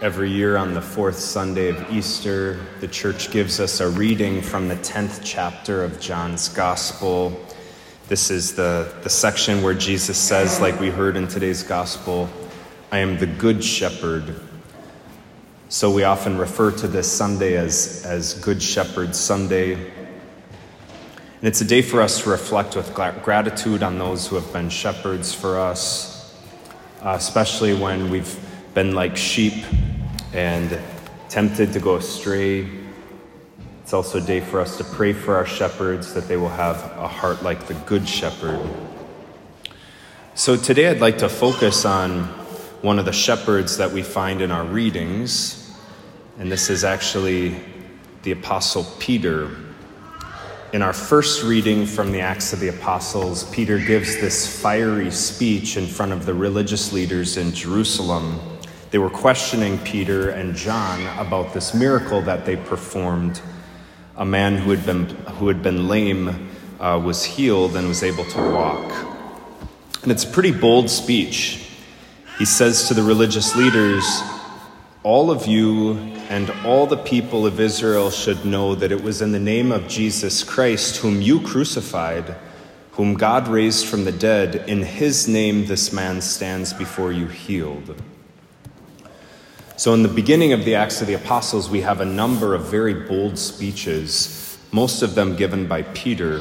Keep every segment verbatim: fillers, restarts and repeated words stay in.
Every year on the fourth Sunday of Easter, the church gives us a reading from the tenth chapter of John's Gospel. This is the, the section where Jesus says, like we heard in today's Gospel, "I am the Good Shepherd." So we often refer to this Sunday as, as Good Shepherd Sunday. And it's a day for us to reflect with gratitude on those who have been shepherds for us, uh, especially when we've been like sheep and tempted to go astray. It's also a day for us to pray for our shepherds, that they will have a heart like the Good Shepherd. So today I'd like to focus on one of the shepherds that we find in our readings, and this is actually the Apostle Peter. In our first reading from the Acts of the Apostles, Peter gives this fiery speech in front of the religious leaders in Jerusalem. They were questioning Peter and John about this miracle that they performed. A man who had been who had been lame uh, was healed and was able to walk. And it's a pretty bold speech. He says to the religious leaders, "All of you and all the people of Israel should know that it was in the name of Jesus Christ, whom you crucified, whom God raised from the dead. In his name this man stands before you healed." So in the beginning of the Acts of the Apostles, we have a number of very bold speeches, most of them given by Peter.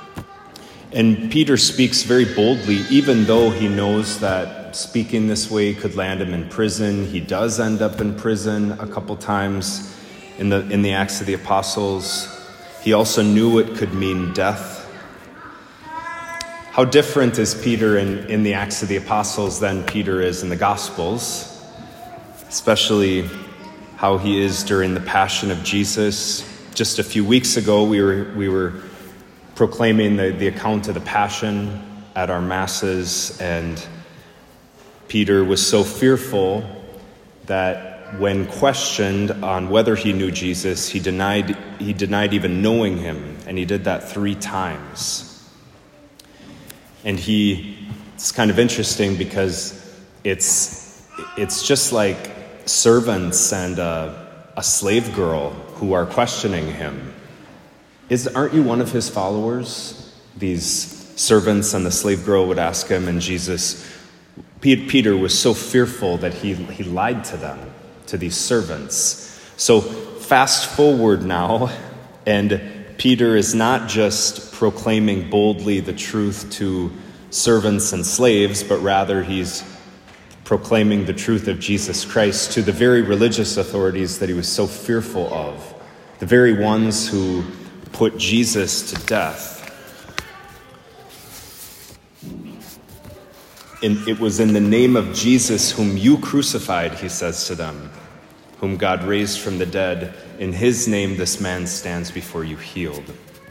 And Peter speaks very boldly, even though he knows that speaking this way could land him in prison. He does end up in prison a couple times in the in the Acts of the Apostles. He also knew it could mean death. How different is Peter in, in the Acts of the Apostles than Peter is in the Gospels? Especially how he is during the Passion of Jesus. Just a few weeks ago, we were we were proclaiming the, the account of the Passion at our masses, and Peter was so fearful that when questioned on whether he knew Jesus, he denied he denied even knowing him, and he did that three times. And he it's kind of interesting because it's it's just like servants and a, a slave girl who are questioning him. Is aren't you one of his followers? These servants and the slave girl would ask him, and Jesus, Peter was so fearful that he, he lied to them, to these servants. So fast forward now, and Peter is not just proclaiming boldly the truth to servants and slaves, but rather he's proclaiming the truth of Jesus Christ to the very religious authorities that he was so fearful of, the very ones who put Jesus to death. And it was in the name of Jesus whom you crucified, he says to them, whom God raised from the dead. In his name this man stands before you healed.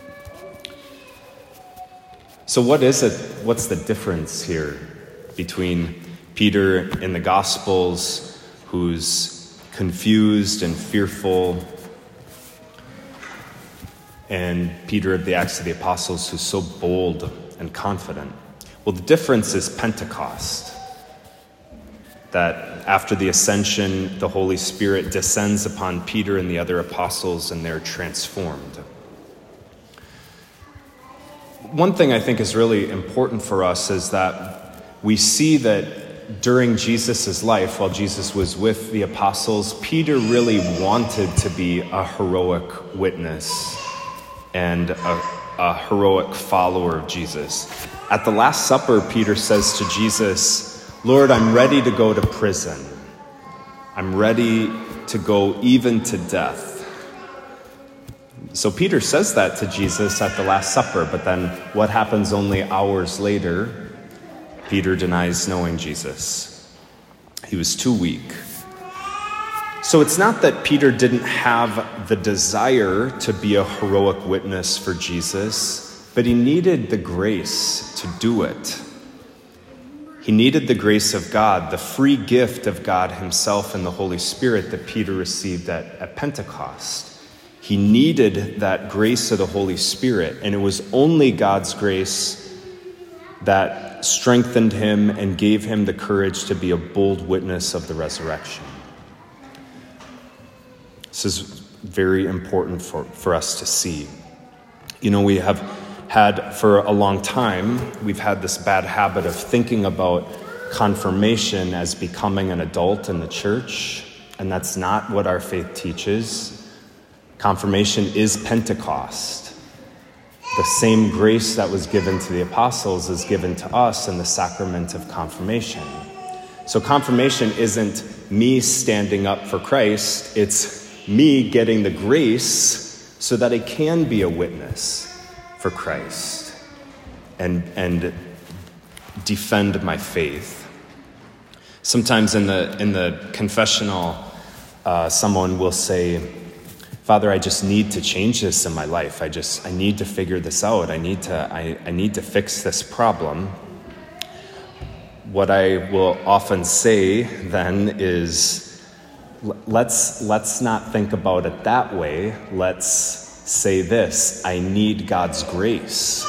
So what is it? What's the difference here between Peter in the Gospels, who's confused and fearful, and Peter of the Acts of the Apostles, who's so bold and confident? Well, the difference is Pentecost. That after the ascension, the Holy Spirit descends upon Peter and the other apostles, and they're transformed. One thing I think is really important for us is that we see that during Jesus' life, while Jesus was with the apostles, Peter really wanted to be a heroic witness and a, a heroic follower of Jesus. At the Last Supper, Peter says to Jesus, "Lord, I'm ready to go to prison. I'm ready to go even to death." So Peter says that to Jesus at the Last Supper, but then what happens only hours later? Peter denies knowing Jesus. He was too weak. So it's not that Peter didn't have the desire to be a heroic witness for Jesus, but he needed the grace to do it. He needed the grace of God, the free gift of God himself and the Holy Spirit that Peter received at, at Pentecost. He needed that grace of the Holy Spirit, and it was only God's grace that strengthened him and gave him the courage to be a bold witness of the resurrection. This is very important for, for us to see. You know, we have had for a long time, we've had this bad habit of thinking about confirmation as becoming an adult in the church, and that's not what our faith teaches. Confirmation is Pentecost. The same grace that was given to the apostles is given to us in the sacrament of confirmation. So confirmation isn't me standing up for Christ, it's me getting the grace so that I can be a witness for Christ and, and defend my faith. Sometimes in the in the confessional, uh, someone will say, Father, I just need to change this in my life. I just, I need to figure this out. I need to, I, I need to fix this problem. What I will often say then is, let's, let's not think about it that way. Let's say this: I need God's grace.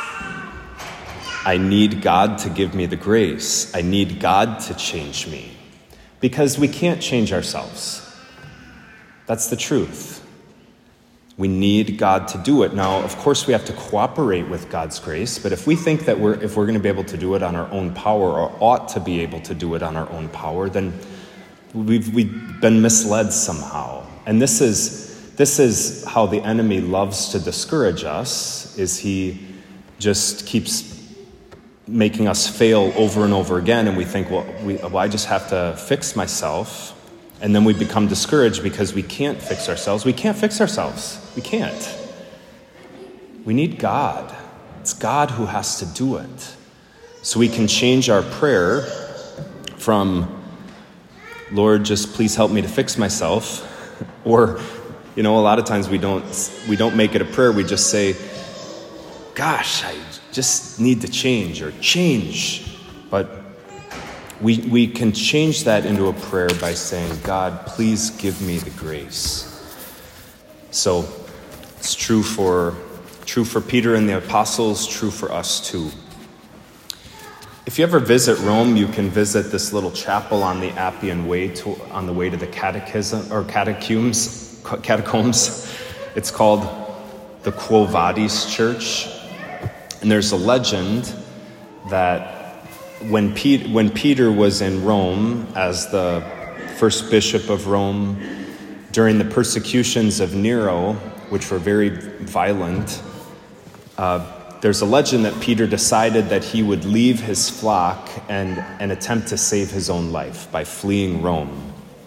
I need God to give me the grace. I need God to change me. Because we can't change ourselves. That's the truth. We need God to do it. Now, of course, we have to cooperate with God's grace, but if we think that we're if we're going to be able to do it on our own power, or ought to be able to do it on our own power, then we've we've been misled somehow. And this is this is how the enemy loves to discourage us, is he just keeps making us fail over and over again, and we think, well, we, well, I just have to fix myself, and then we become discouraged because we can't fix ourselves. We can't fix ourselves. We can't. We need God. It's God who has to do it. So we can change our prayer from, Lord, just please help me to fix myself, or, you know, a lot of times we don't we don't make it a prayer. We just say, gosh, I just need to change, or change. But we we can change that into a prayer by saying, God, please give me the grace. So it's true for true for Peter and the apostles, true for us too. If you ever visit Rome, you can visit this little chapel on the Appian Way to, on the way to the catechism or catacombs. Catacombs. It's called the Quo Vadis Church. And there's a legend that when, Pete, when Peter was in Rome as the first bishop of Rome, during the persecutions of Nero, which were very violent, uh, there's a legend that Peter decided that he would leave his flock and, and attempt to save his own life by fleeing Rome.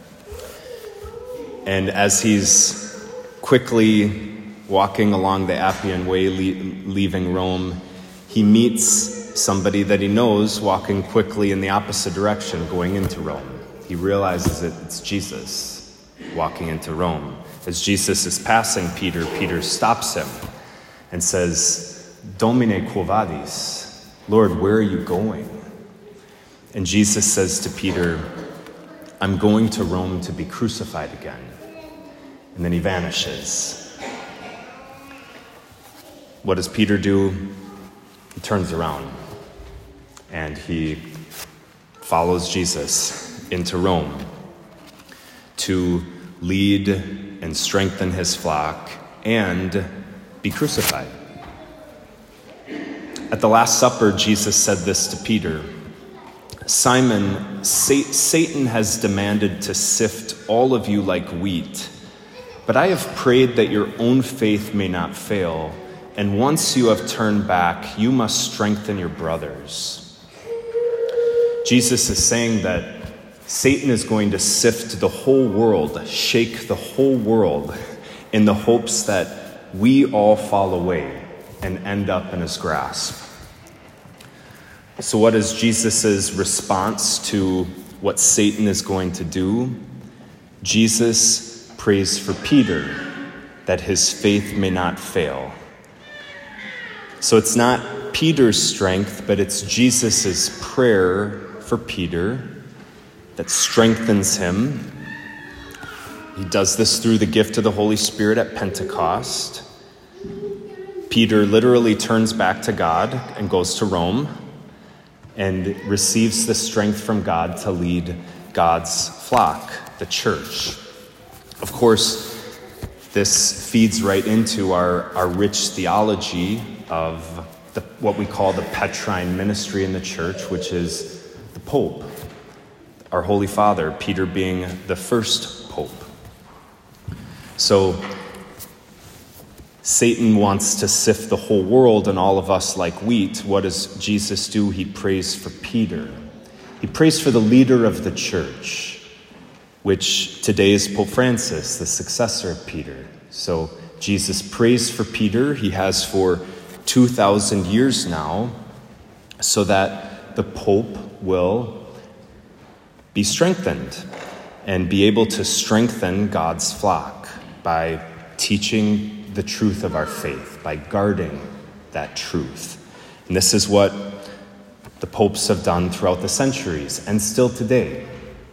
And as he's quickly walking along the Appian Way, le- leaving Rome, he meets somebody that he knows walking quickly in the opposite direction, going into Rome. He realizes that it's Jesus walking into Rome. As Jesus is passing Peter, Peter stops him and says, Domine quo vadis? Lord, where are you going? And Jesus says to Peter, I'm going to Rome to be crucified again. And then he vanishes. What does Peter do? He turns around and he follows Jesus into Rome to lead and strengthen his flock and be crucified. At the Last Supper, Jesus said this to Peter: Simon, Satan has demanded to sift all of you like wheat, but I have prayed that your own faith may not fail. And once you have turned back, you must strengthen your brothers. Jesus is saying that Satan is going to sift the whole world, shake the whole world, in the hopes that we all fall away and end up in his grasp. So what is Jesus' response to what Satan is going to do? Jesus prays for Peter that his faith may not fail. So it's not Peter's strength, but it's Jesus' prayer for Peter that strengthens him. He does this through the gift of the Holy Spirit at Pentecost. Peter literally turns back to God and goes to Rome and receives the strength from God to lead God's flock, the church. Of course, this feeds right into our, our rich theology of the, what we call the Petrine ministry in the church, which is the Pope, our Holy Father, Peter being the first Pope. So Satan wants to sift the whole world and all of us like wheat. What does Jesus do? He prays for Peter. He prays for the leader of the church, which today is Pope Francis, the successor of Peter. So Jesus prays for Peter. He has for two thousand years now, so that the Pope will be strengthened and be able to strengthen God's flock by teaching the truth of our faith, by guarding that truth. And this is what the popes have done throughout the centuries and still today.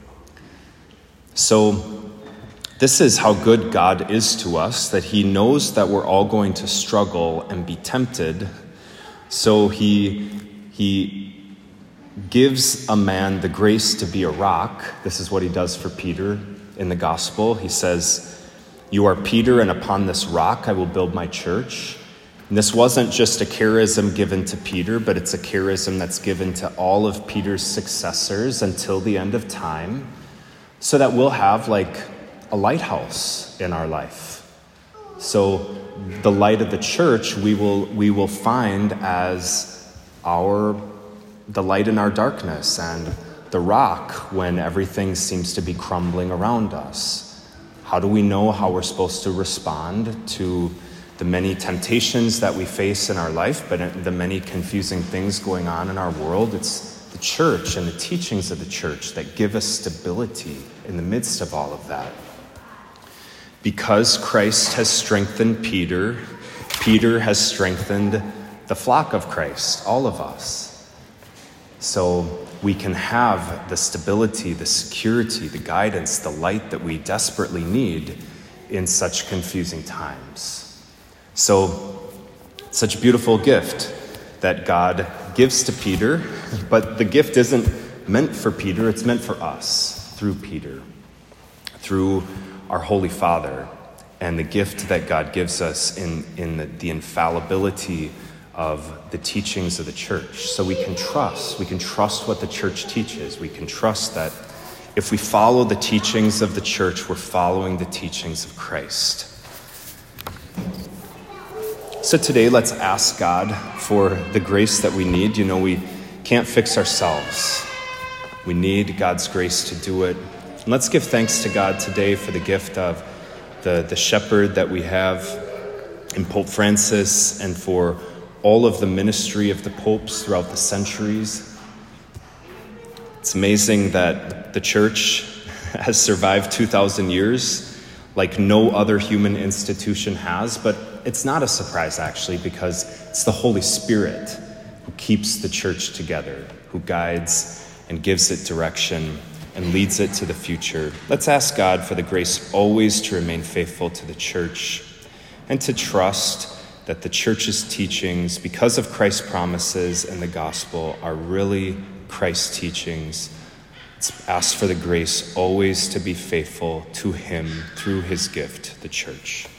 So this is how good God is to us, that he knows that we're all going to struggle and be tempted. So he, he gives a man the grace to be a rock. This is what he does for Peter in the gospel. He says, "You are Peter, and upon this rock I will build my church." And this wasn't just a charism given to Peter, but it's a charism that's given to all of Peter's successors until the end of time, so that we'll have like a lighthouse in our life. So the light of the church we will we will find as our the light in our darkness and the rock when everything seems to be crumbling around us. How do we know how we're supposed to respond to the many temptations that we face in our life, but the many confusing things going on in our world? It's the church and the teachings of the church that give us stability in the midst of all of that. Because Christ has strengthened Peter, Peter has strengthened the flock of Christ, all of us. So we can have the stability, the security, the guidance, the light that we desperately need in such confusing times. So, such a beautiful gift that God gives to Peter, but the gift isn't meant for Peter, it's meant for us through Peter, through our Holy Father, and the gift that God gives us in, in the, the infallibility of the teachings of the church. So we can trust, we can trust what the church teaches. We can trust that if we follow the teachings of the church, we're following the teachings of Christ. So today, let's ask God for the grace that we need. You know, we can't fix ourselves. We need God's grace to do it. And let's give thanks to God today for the gift of the, the shepherd that we have in Pope Francis, and for all of the ministry of the popes throughout the centuries. It's amazing that the church has survived two thousand years like no other human institution has, but it's not a surprise actually, because it's the Holy Spirit who keeps the church together, who guides and gives it direction and leads it to the future. Let's ask God for the grace always to remain faithful to the church and to trust that the church's teachings, because of Christ's promises and the gospel, are really Christ's teachings. Let's ask for the grace always to be faithful to him through his gift, the church.